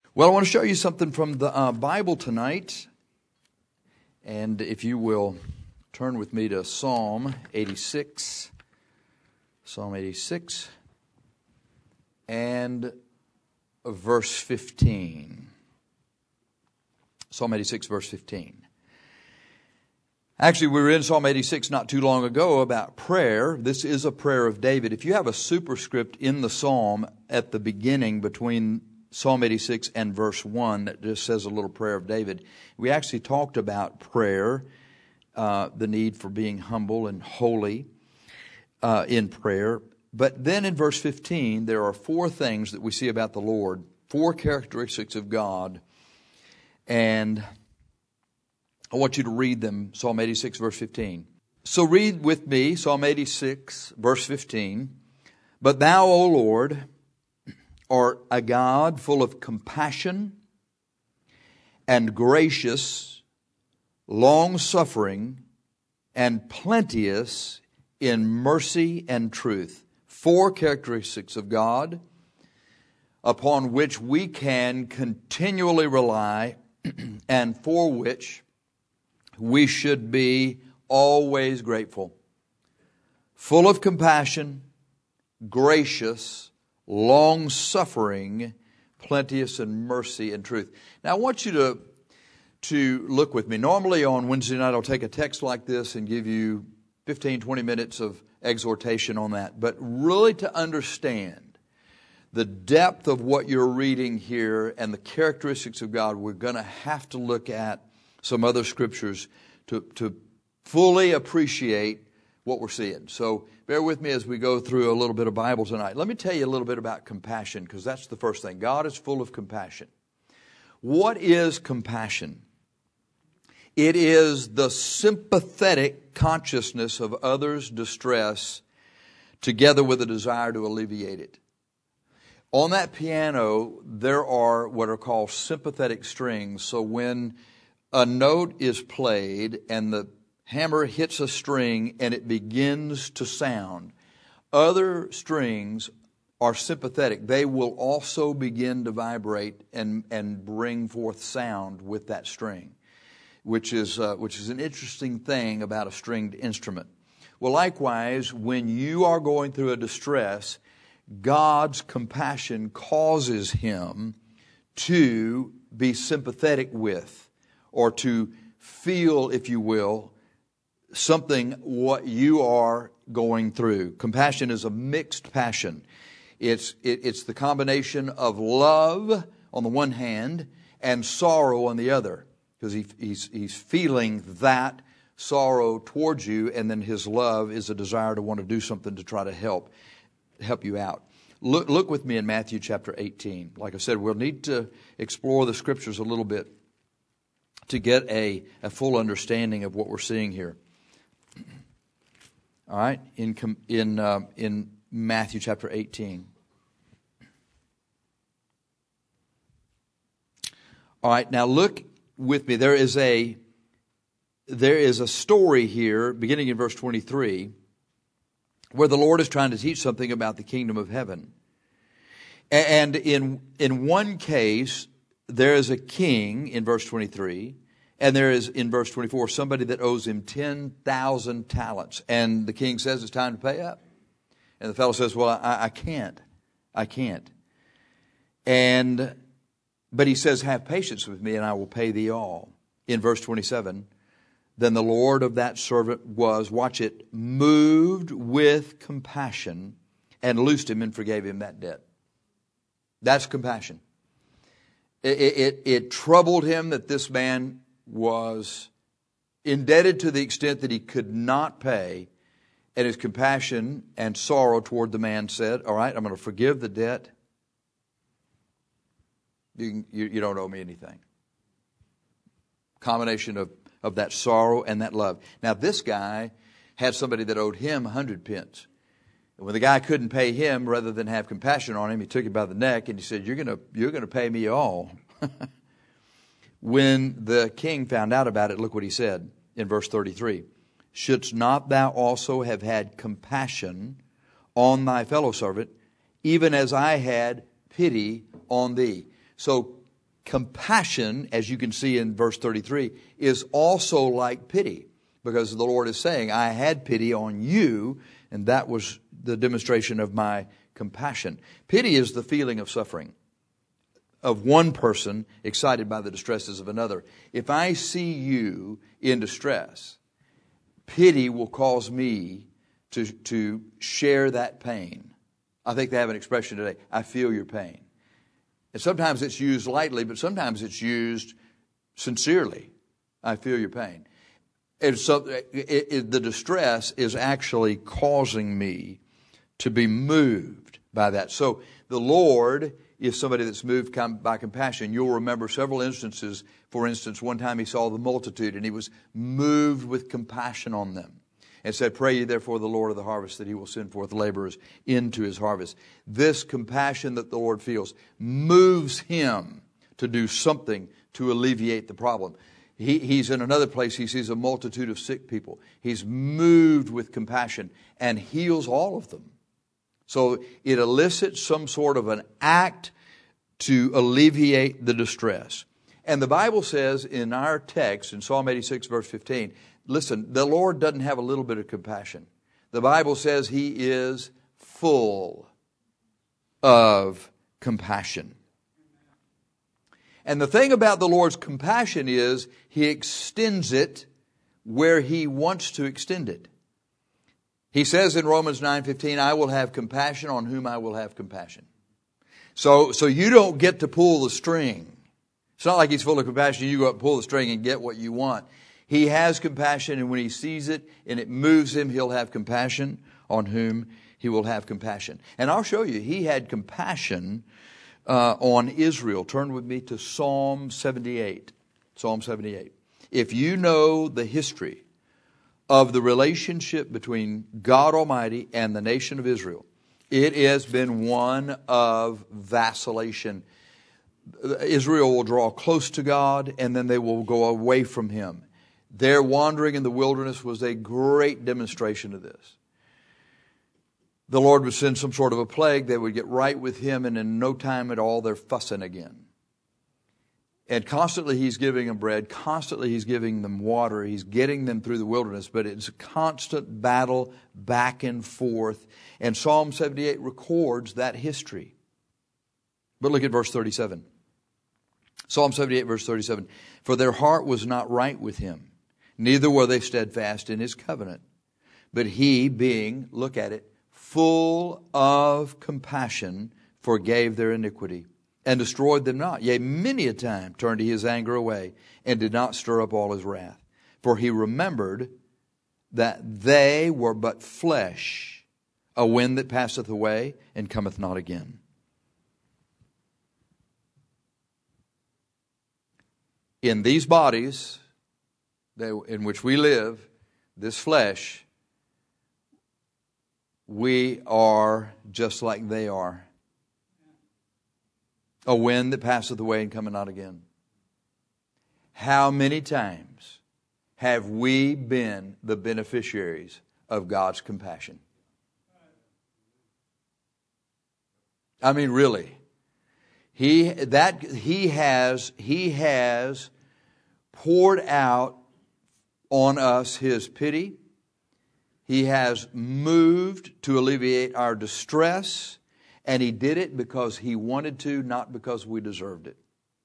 Well, I want to show you something from the Bible tonight. And if you will turn with me to Psalm 86. Psalm 86 and verse 15. Psalm 86, verse 15. Actually, we were in Psalm 86 not too long ago about prayer. This is a prayer of David. If you have a superscript in the psalm at the beginning between Psalm 86 and verse 1 that just says a little prayer of David, we actually talked about prayer, the need for being humble and holy in prayer. But then in verse 15, there are four things that we see about the Lord, four characteristics of God. And I want you to read them, Psalm 86, verse 15. So read with me, Psalm 86, verse 15. But thou, O Lord, art a God full of compassion and gracious, long-suffering, and plenteous in mercy and truth. Four characteristics of God upon which we can continually rely and for which we should be always grateful. Full of compassion, gracious, long-suffering, plenteous in mercy and truth. Now I want you to look with me. Normally on Wednesday night I'll take a text like this and give you 15, 20 minutes of exhortation on that. But really to understand the depth of what you're reading here and the characteristics of God, we're going to have to look at some other scriptures to fully appreciate what we're seeing. So bear with me as we go through a little bit of Bible tonight. Let me tell you a little bit about compassion, because that's the first thing. God is full of compassion. What is compassion? It is the sympathetic consciousness of others' distress together with a desire to alleviate it. On that piano, there are what are called sympathetic strings. So when a note is played and the hammer hits a string and it begins to sound, other strings are sympathetic. They will also begin to vibrate and bring forth sound with that string, which is an interesting thing about a stringed instrument. Well, likewise, when you are going through a distress, God's compassion causes Him to be sympathetic with, or to feel, if you will, something what you are going through. Compassion is a mixed passion. It's the combination of love on the one hand and sorrow on the other, because he's feeling that sorrow towards you, and then his love is a desire to want to do something to try to help you out. Look with me in Matthew chapter 18. Like I said, we'll need to explore the scriptures a little bit to get a full understanding of what we're seeing here. All right, in Matthew chapter 18. All right, now look with me. There is a story here, beginning in verse 23, where the Lord is trying to teach something about the kingdom of heaven. And in one case, there is a king in verse 23, and there is in verse 24 somebody that owes him 10,000 talents. And the king says it's time to pay up. And the fellow says, well, I can't. But he says, have patience with me and I will pay thee all. In verse 27, then the Lord of that servant was, watch it, moved with compassion and loosed him and forgave him that debt. That's compassion. It troubled him that this man was indebted to the extent that he could not pay, and his compassion and sorrow toward the man said, all right, I'm going to forgive the debt. You don't owe me anything. Combination of that sorrow and that love. Now this guy had somebody that owed him 100 pence. And when the guy couldn't pay him, rather than have compassion on him, he took him by the neck and he said, you're going to pay me all. When the king found out about it, look what he said in verse 33. Shouldst not thou also have had compassion on thy fellow servant, even as I had pity on thee? So compassion, as you can see in verse 33, is also like pity. Because the Lord is saying, I had pity on you, and that was the demonstration of my compassion. Pity is the feeling of suffering of one person excited by the distresses of another. If I see you in distress, pity will cause me to share that pain. I think they have an expression today, I feel your pain. And sometimes it's used lightly, but sometimes it's used sincerely. I feel your pain. And so the distress is actually causing me to be moved by that. So the Lord is somebody that's moved by compassion. You'll remember several instances. For instance, one time he saw the multitude and he was moved with compassion on them. And said, pray ye therefore the Lord of the harvest that he will send forth laborers into his harvest. This compassion that the Lord feels moves him to do something to alleviate the problem. He's in another place, he sees a multitude of sick people. He's moved with compassion and heals all of them. So it elicits some sort of an act to alleviate the distress. And the Bible says in our text, in Psalm 86 verse 15, listen, the Lord doesn't have a little bit of compassion. The Bible says he is full of compassion. And the thing about the Lord's compassion is he extends it where he wants to extend it. He says in Romans 9:15, I will have compassion on whom I will have compassion. So you don't get to pull the string. It's not like he's full of compassion. You go up and pull the string and get what you want. He has compassion, and when he sees it and it moves him, he'll have compassion on whom he will have compassion. And I'll show you, he had compassion on Israel. Turn with me to Psalm 78. Psalm 78. If you know the history of the relationship between God Almighty and the nation of Israel, it has been one of vacillation. Israel will draw close to God, and then they will go away from him. Their wandering in the wilderness was a great demonstration of this. The Lord would send some sort of a plague. They would get right with him, and in no time at all, they're fussing again. And constantly he's giving them bread. Constantly he's giving them water. He's getting them through the wilderness. But it's a constant battle back and forth. And Psalm 78 records that history. But look at verse 37. Psalm 78 verse 37. For their heart was not right with him, neither were they steadfast in his covenant. But he, being, look at it, full of compassion, forgave their iniquity, and destroyed them not. Yea, many a time turned he his anger away, and did not stir up all his wrath. For he remembered that they were but flesh, a wind that passeth away, and cometh not again. In these bodies in which we live, this flesh, we are just like they are. A wind that passeth away and cometh not again. How many times have we been the beneficiaries of God's compassion? I mean, really. He has poured out on us his pity. He has moved to alleviate our distress, and he did it because he wanted to, not because we deserved it.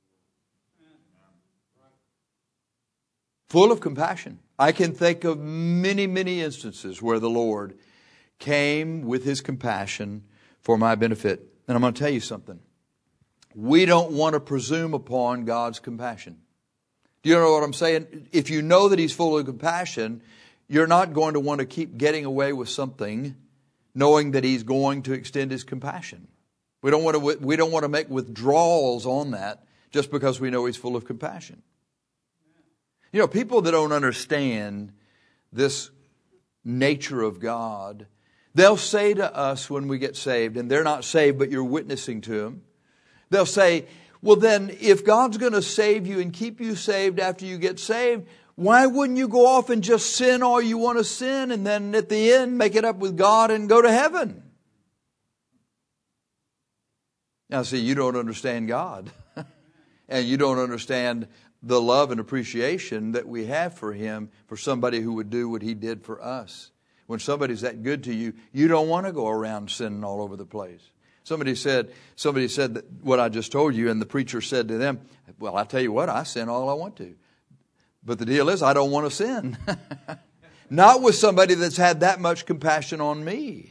Full of compassion. I can think of many, many instances where the Lord came with his compassion for my benefit. And I'm going to tell you something. We don't want to presume upon God's compassion. Do you know what I'm saying? If you know that he's full of compassion, you're not going to want to keep getting away with something knowing that he's going to extend his compassion. We don't want to make withdrawals on that just because we know he's full of compassion. You know, people that don't understand this nature of God, they'll say to us when we get saved, and they're not saved, but you're witnessing to them, they'll say, well then, if God's going to save you and keep you saved after you get saved, why wouldn't you go off and just sin all you want to sin and then at the end make it up with God and go to heaven? Now see, you don't understand God. And you don't understand the love and appreciation that we have for Him, for somebody who would do what He did for us. When somebody's that good to you, you don't want to go around sinning all over the place. Somebody said that what I just told you, and the preacher said to them, well, I tell you what, I sin all I want to. But the deal is, I don't want to sin. Not with somebody that's had that much compassion on me.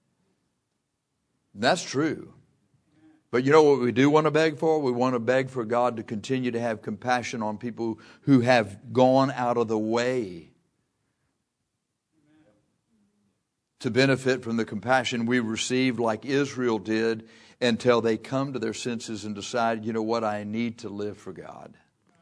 That's true. But you know what we do want to beg for? We want to beg for God to continue to have compassion on people who have gone out of the way to benefit from the compassion we received, like Israel did, until they come to their senses and decide, you know what, I need to live for God.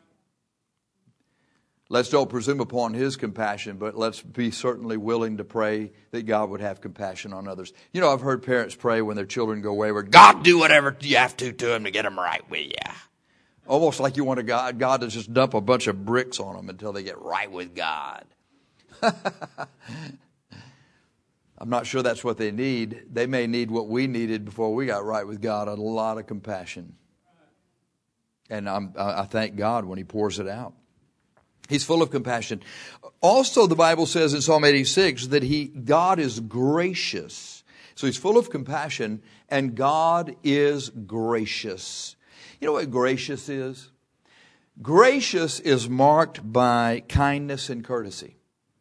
Let's don't presume upon His compassion, but let's be certainly willing to pray that God would have compassion on others. You know, I've heard parents pray when their children go wayward, God, do whatever you have to them to get them right with you. Almost like you want God to just dump a bunch of bricks on them until they get right with God. I'm not sure that's what they need. They may need what we needed before we got right with God, a lot of compassion. And I thank God when He pours it out. He's full of compassion. Also, the Bible says in Psalm 86 that God is gracious. So He's full of compassion, and God is gracious. You know what gracious is? Gracious is marked by kindness and courtesy.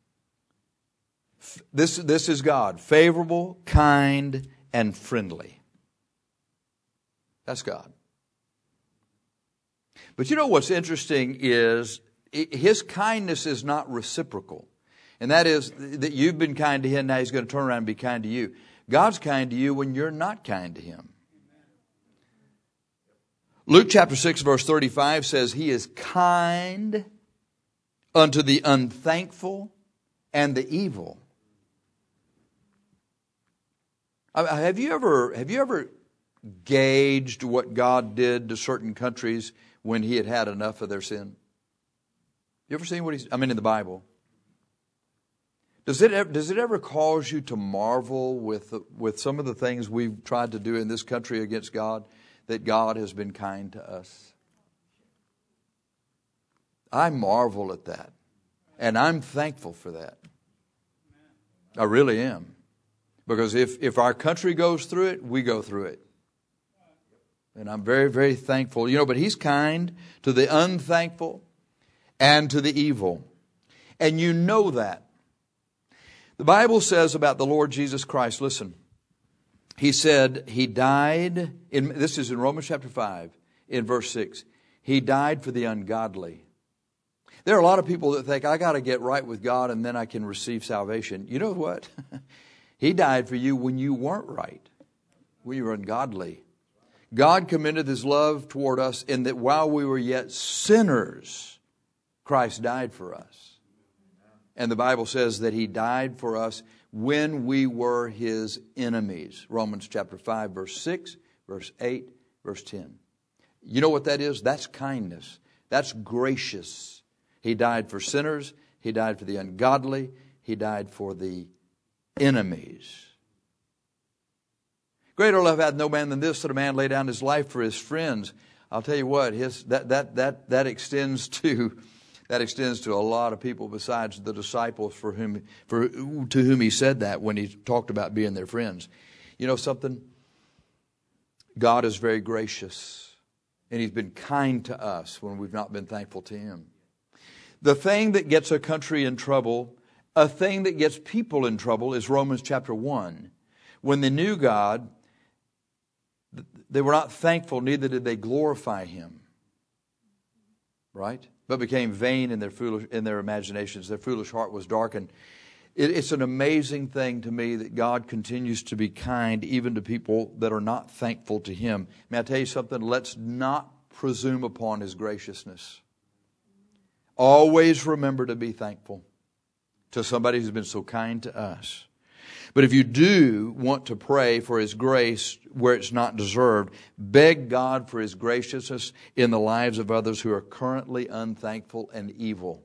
This is God, favorable, kind, and friendly. That's God. But you know what's interesting is His kindness is not reciprocal. And that is that you've been kind to Him, now He's going to turn around and be kind to you. God's kind to you when you're not kind to Him. Luke chapter 6 verse 35 says, He is kind unto the unthankful and the evil. Have you ever gauged what God did to certain countries when He had had enough of their sin? You ever seen in the Bible? Does it ever cause you to marvel with some of the things we've tried to do in this country against God, that God has been kind to us? I marvel at that. And I'm thankful for that. I really am. Because if our country goes through it, we go through it. And I'm very, very thankful. You know, but He's kind to the unthankful and to the evil. And you know that. The Bible says about the Lord Jesus Christ, listen, He said He died, this is in Romans chapter 5, in verse 6. He died for the ungodly. There are a lot of people that think, I got to get right with God and then I can receive salvation. You know what? He died for you when you weren't right, when you were ungodly. God commended His love toward us in that while we were yet sinners, Christ died for us. And the Bible says that He died for us when we were His enemies. Romans chapter 5, verse 6, verse 8, verse 10. You know what that is? That's kindness. That's gracious. He died for sinners. He died for the ungodly. He died for the enemies. Greater love hath no man than this, that a man lay down his life for his friends. I'll tell you what, that extends to a lot of people besides the disciples to whom He said that when He talked about being their friends. You know something? God is very gracious, and He's been kind to us when we've not been thankful to Him. The thing that gets a country in trouble, a thing that gets people in trouble, is Romans chapter 1. When they knew God, they were not thankful, neither did they glorify Him. Right? But became vain in their imaginations. Their foolish heart was darkened. It's an amazing thing to me that God continues to be kind even to people that are not thankful to Him. May I tell you something? Let's not presume upon His graciousness. Always remember to be thankful to somebody who's been so kind to us. But if you do want to pray for His grace where it's not deserved, beg God for His graciousness in the lives of others who are currently unthankful and evil.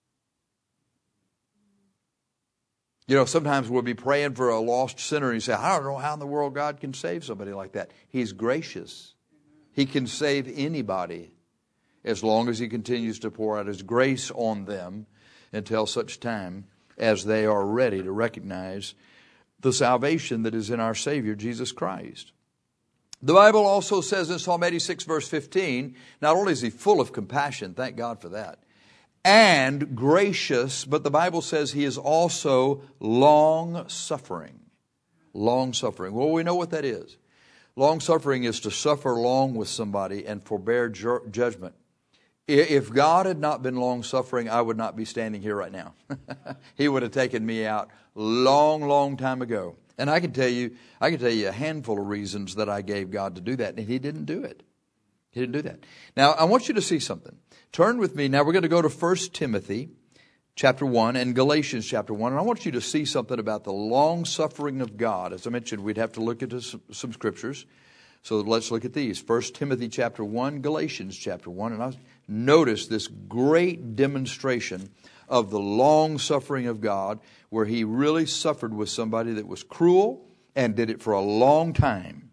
You know, sometimes we'll be praying for a lost sinner and you say, I don't know how in the world God can save somebody like that. He's gracious. He can save anybody. as long as He continues to pour out His grace on them until such time as they are ready to recognize the salvation that is in our Savior, Jesus Christ. The Bible also says in Psalm 86, verse 15, not only is He full of compassion, thank God for that, and gracious, but the Bible says He is also long-suffering. Long-suffering. Well, we know what that is. Long-suffering is to suffer long with somebody and forbear judgment. If God had not been long-suffering, I would not be standing here right now. He would have taken me out long, long time ago. And I can tell you a handful of reasons that I gave God to do that, and He didn't do it. He didn't do that. Now, I want you to see something. Turn with me. Now, we're going to go to 1 Timothy chapter 1 and Galatians chapter 1. And I want you to see something about the long-suffering of God. As I mentioned, we'd have to look at some scriptures. So let's look at these. 1 Timothy chapter 1, Galatians chapter 1. And notice this great demonstration of the long-suffering of God, where He really suffered with somebody that was cruel and did it for a long time.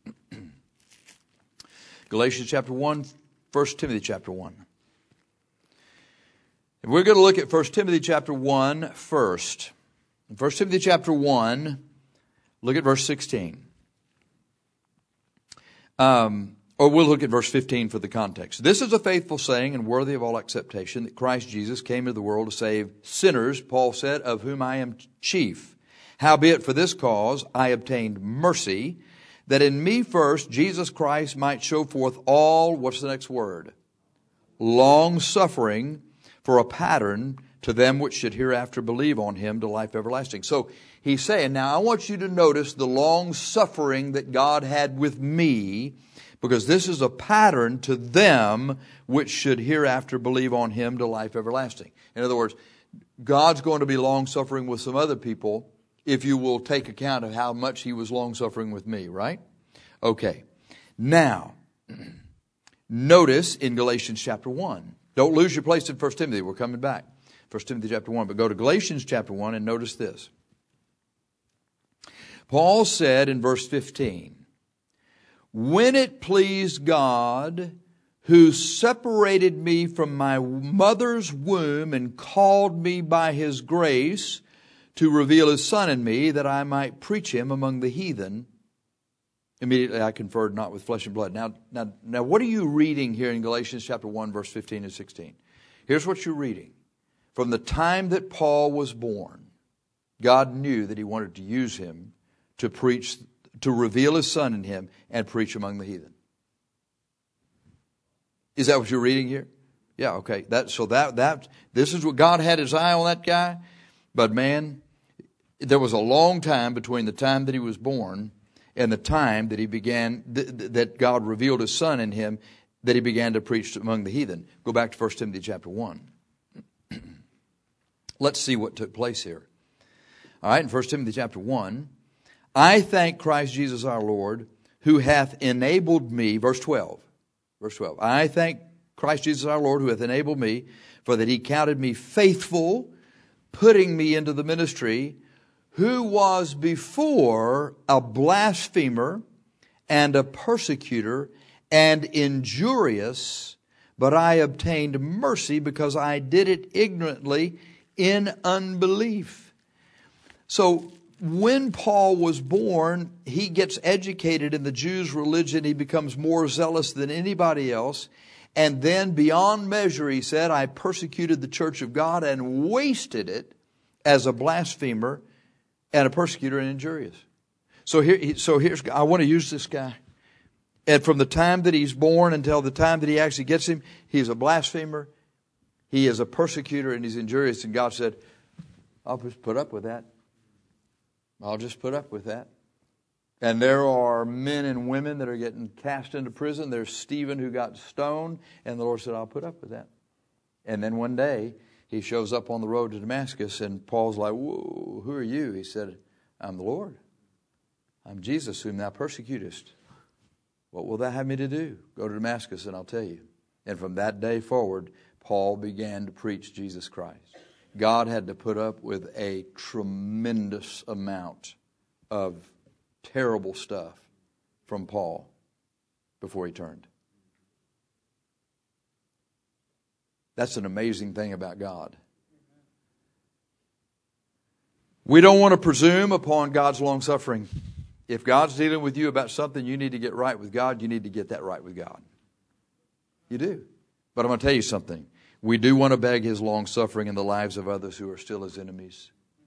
Galatians chapter 1, 1 Timothy chapter 1. And we're going to look at 1 Timothy chapter 1 first. In 1 Timothy chapter 1, look at verse 16. Or we'll look at verse 15 for the context. This is a faithful saying and worthy of all acceptation, that Christ Jesus came into the world to save sinners, Paul said, of whom I am chief. Howbeit for this cause I obtained mercy, that in me first Jesus Christ might show forth all, what's the next word? Long suffering, for a pattern to them which should hereafter believe on Him to life everlasting. So he's saying, now I want you to notice the long suffering that God had with me, because this is a pattern to them which should hereafter believe on Him to life everlasting. In other words, God's going to be long suffering with some other people if you will take account of how much He was long suffering with me, right? Okay. Now, notice in Galatians chapter 1. Don't lose your place in 1 Timothy. We're coming back. 1 Timothy chapter 1. But go to Galatians chapter 1 and notice this. Paul said in verse 15, when it pleased God, who separated me from my mother's womb and called me by His grace to reveal His Son in me, that I might preach Him among the heathen. Immediately I conferred not with flesh and blood. Now, what are you reading here in Galatians chapter 1, verse 15 and 16? Here's what you're reading. From the time that Paul was born, God knew that He wanted to use him to preach, to reveal His Son in him and preach among the heathen. Is that what you're reading here? Yeah, okay. This is what God had His eye on that guy. But man, there was a long time between the time that he was born and the time that he began, that God revealed His Son in him, that he began to preach among the heathen. Go back to 1 Timothy chapter 1. Let's see what took place here. All right, in 1 Timothy chapter 1, I thank Christ Jesus our Lord, who hath enabled me, verse 12. I thank Christ Jesus our Lord, who hath enabled me, for that He counted me faithful, putting me into the ministry, who was before a blasphemer and a persecutor and injurious, but I obtained mercy because I did it ignorantly in unbelief. So when Paul was born, he gets educated in the Jews' religion. He becomes more zealous than anybody else. And then beyond measure, he said, I persecuted the church of God and wasted it as a blasphemer and a persecutor and injurious. So here's, I want to use this guy. And from the time that he's born until the time that He actually gets him, he's a blasphemer, he is a persecutor, and he's injurious. And God said, I'll just put up with that. I'll just put up with that. And there are men and women that are getting cast into prison. There's Stephen who got stoned, and the Lord said, I'll put up with that. And then one day, he shows up on the road to Damascus, and Paul's like, whoa, who are you? He said, I'm the Lord. I'm Jesus, whom thou persecutest. What will thou have me to do? Go to Damascus, and I'll tell you. And from that day forward, Paul began to preach Jesus Christ. God had to put up with a tremendous amount of terrible stuff from Paul before he turned. That's an amazing thing about God. We don't want to presume upon God's long suffering. If God's dealing with you about something you need to get right with God, you need to get that right with God. You do. But I'm going to tell you something. We do want to beg His long suffering in the lives of others who are still His enemies.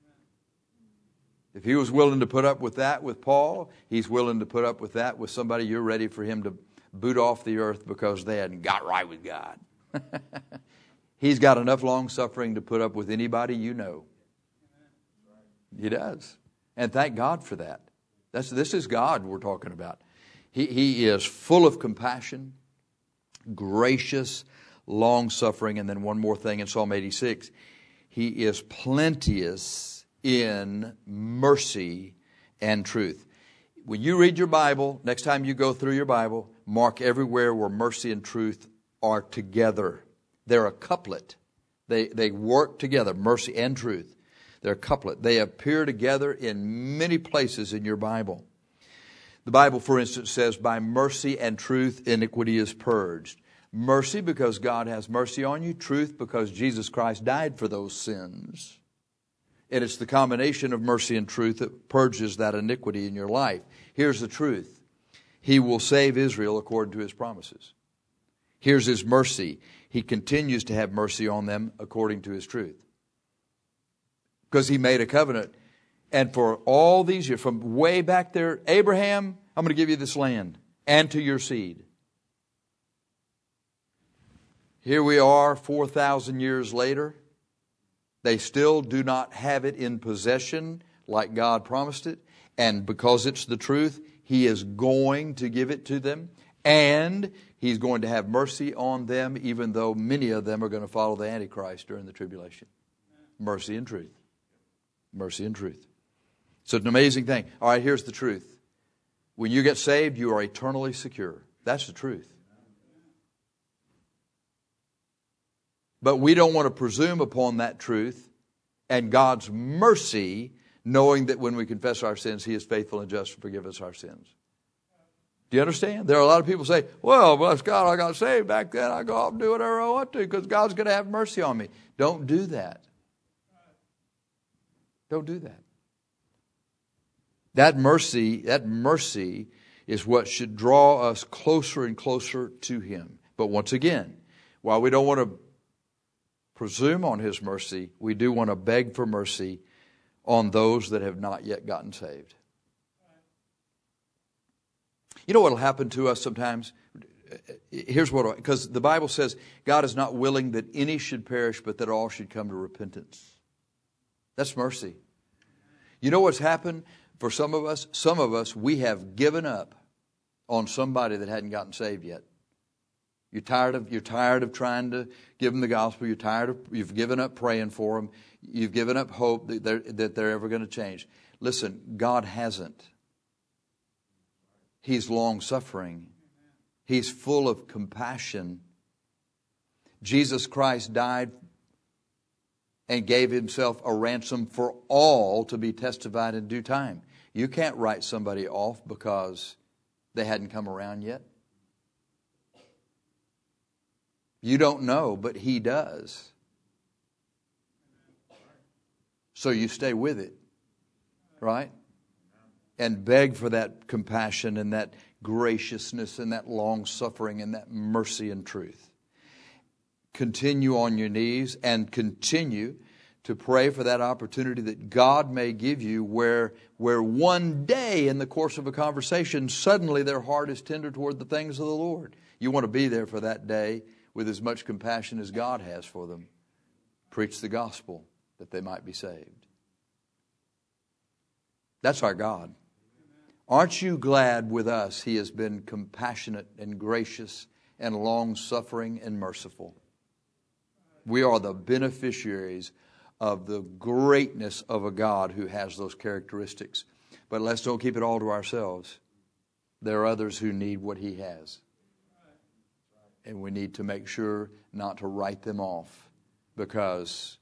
If He was willing to put up with that with Paul, He's willing to put up with that with somebody you're ready for Him to boot off the earth because they hadn't got right with God. He's got enough long suffering to put up with anybody you know. He does. And thank God for that. This is God we're talking about. He is full of compassion, gracious, long-suffering. And then one more thing in Psalm 86. He is plenteous in mercy and truth. When you read your Bible, next time you go through your Bible, mark everywhere where mercy and truth are together. They're a couplet. They work together, mercy and truth. They're a couplet. They appear together in many places in your Bible. The Bible, for instance, says, by mercy and truth, iniquity is purged. Mercy because God has mercy on you. Truth because Jesus Christ died for those sins. And it's the combination of mercy and truth that purges that iniquity in your life. Here's the truth. He will save Israel according to His promises. Here's His mercy. He continues to have mercy on them according to His truth. Because He made a covenant. And for all these years, from way back there, Abraham, I'm going to give you this land and to your seed. Here we are 4,000 years later. They still do not have it in possession like God promised it. And because it's the truth, He is going to give it to them. And He's going to have mercy on them, even though many of them are going to follow the Antichrist during the tribulation. Mercy and truth. Mercy and truth. So it's an amazing thing. All right, here's the truth. When you get saved, you are eternally secure. That's the truth. But we don't want to presume upon that truth and God's mercy, knowing that when we confess our sins, He is faithful and just to forgive us our sins. Do you understand? There are a lot of people say, well, bless God, I got saved back then. I go off and do whatever I want to because God's going to have mercy on me. Don't do that. Don't do that. That mercy is what should draw us closer and closer to Him. But once again, while we don't want to presume on His mercy, we do want to beg for mercy on those that have not yet gotten saved. You know what will happen to us sometimes? Here's what, because the Bible says God is not willing that any should perish, but that all should come to repentance. That's mercy. You know what's happened for some of us? Some of us, we have given up on somebody that hadn't gotten saved yet. You're tired of trying to give them the gospel. You've given up praying for them. You've given up hope that they're ever going to change. Listen, God hasn't. He's long-suffering. He's full of compassion. Jesus Christ died and gave Himself a ransom for all to be testified in due time. You can't write somebody off because they hadn't come around yet. You don't know, but He does. So you stay with it, right? And beg for that compassion and that graciousness and that long-suffering and that mercy and truth. Continue on your knees and continue to pray for that opportunity that God may give you where one day in the course of a conversation, suddenly their heart is tender toward the things of the Lord. You want to be there for that day with as much compassion as God has for them. Preach the gospel that they might be saved. That's our God. Aren't you glad with us He has been compassionate and gracious and long-suffering and merciful? We are the beneficiaries of the greatness of a God who has those characteristics. But let's don't keep it all to ourselves. There are others who need what He has. And we need to make sure not to write them off because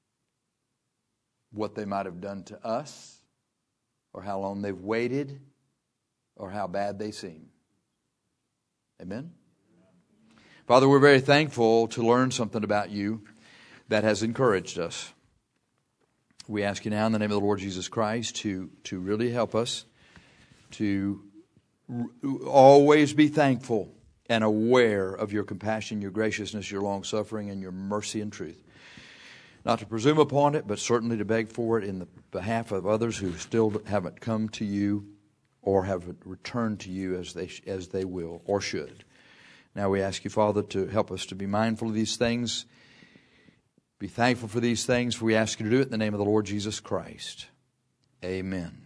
what they might have done to us, or how long they've waited, or how bad they seem. Amen? Father, we're very thankful to learn something about you that has encouraged us. We ask you now in the name of the Lord Jesus Christ to really help us to always be thankful and aware of your compassion, your graciousness, your long-suffering, and your mercy and truth. Not to presume upon it, but certainly to beg for it in the behalf of others who still haven't come to you or haven't returned to you as they will or should. Now we ask you, Father, to help us to be mindful of these things, be thankful for these things, for we ask you to do it in the name of the Lord Jesus Christ. Amen.